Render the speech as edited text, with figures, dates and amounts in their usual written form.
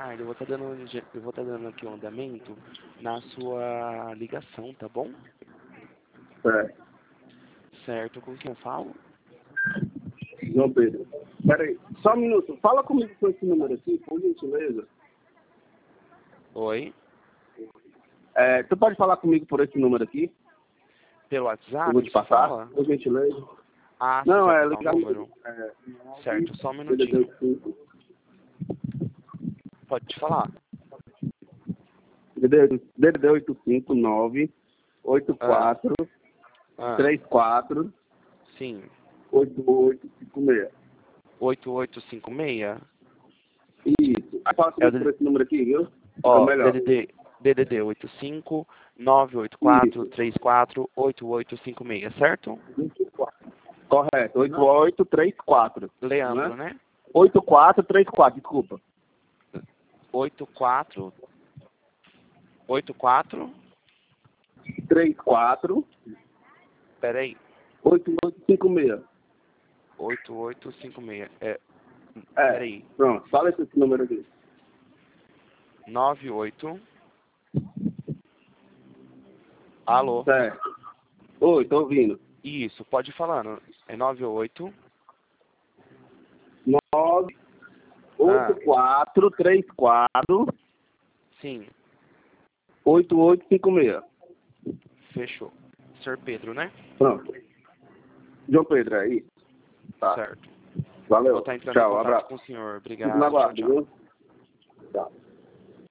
Ricardo, eu vou tá dando aqui um andamento na sua ligação, tá bom? É. Certo, com quem eu falo? João Pedro. Peraí, só um minuto. Fala comigo com esse número aqui, por gentileza. Oi? Tu pode falar comigo por esse número aqui? Pelo WhatsApp? Eu vou te você passar, fala? por gentileza. Ah, Não, você é já passar o ligar número. Certo, só um minutinho. Pode te falar. DDD 859 84 34 Sim. 8856. 8856? Isso. Aí fala comigo por esse número aqui, viu? Ó, melhor. DDD 85 984 34 8856, certo? Correto, 8834. Leandro, né? 8434, desculpa. 84 34 Peraí. 8856. 8856. É, Peraí. pronto, fala esse número aqui. 98. Alô? Certo. Oi, tô ouvindo. Isso, pode ir falando. É 98. 98434 Sim, 8856. fechou. Sr. Pedro, né? Pronto. João Pedro, aí. Tá. Certo. Valeu. Vou estar entrando em Tchau, contato abraço. com o senhor. Fico na Obrigado. Tchau, guarda, tchau. viu? Tchau.